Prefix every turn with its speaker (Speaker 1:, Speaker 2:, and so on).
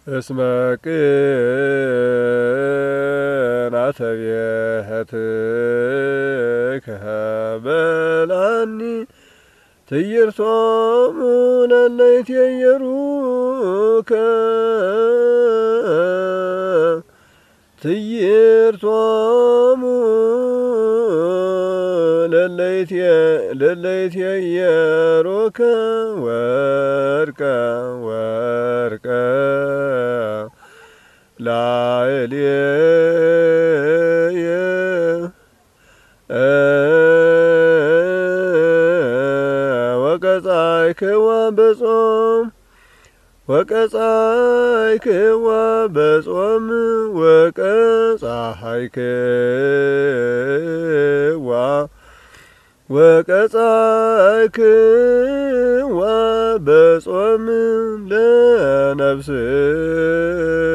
Speaker 1: እስመ ቅንዓተ ቤትከ በልዐኒ ትዕይርቶሙ ለእለ ይትየየሩከ ትዕይርቶሙ ለእለ ይትየየሩከ ወርቀ ወርቀ ላዕሌየ ወቀጻዕክዋ በጾም ወቀጻዕክዋ በጾም ወቀጻዕክዋ በጾም ለነፍስከ